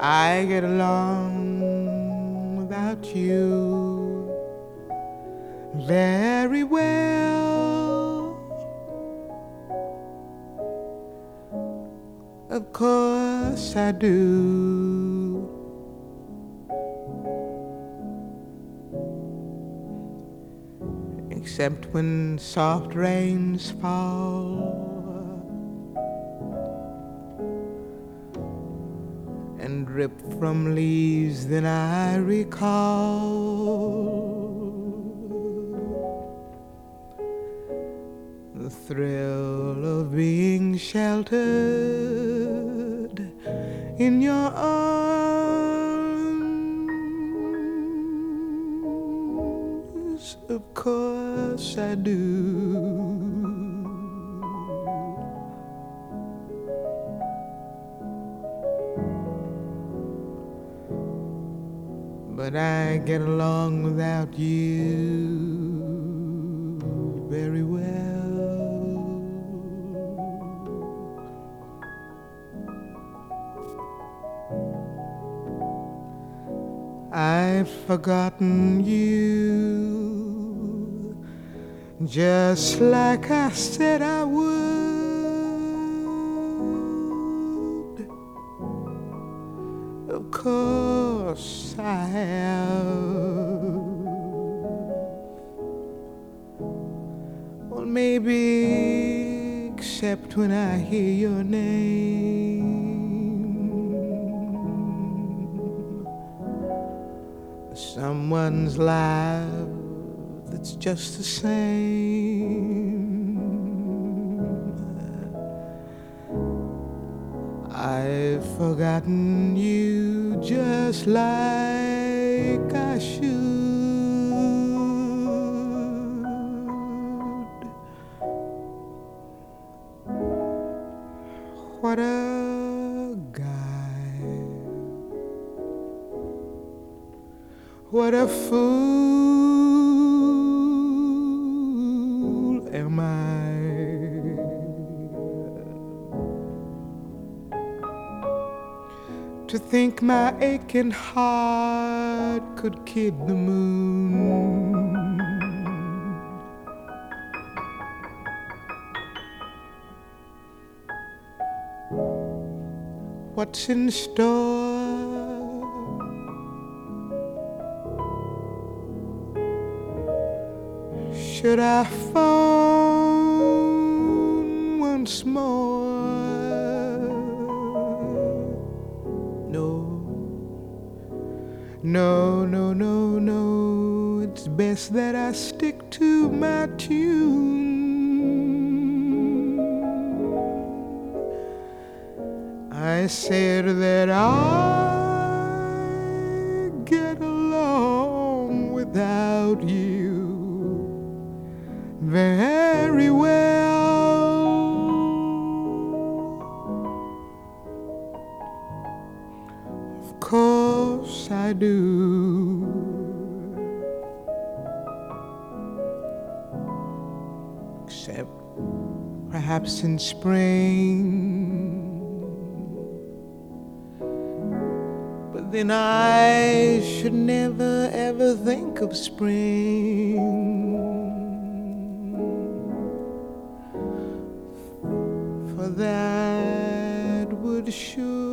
I get along without you very well. Of course I do. Except when soft rains fall and drip from leaves, then I recall the thrill of being sheltered in your arms. Of course I do. But I get along without you very well. I've forgotten you just like I said I would. Of course I have. Well, maybe except when I hear your name. Someone's laugh that's just the same. I've forgotten you just like I should. What a guy. What a fool am I to think my aching heart could kid the moon. What's in store? Should I phone once more? No, it's best that I stick to my tune. I said that I get along without you very well. Of course I do. Except perhaps in spring. But then I should never ever think of spring. For that would sure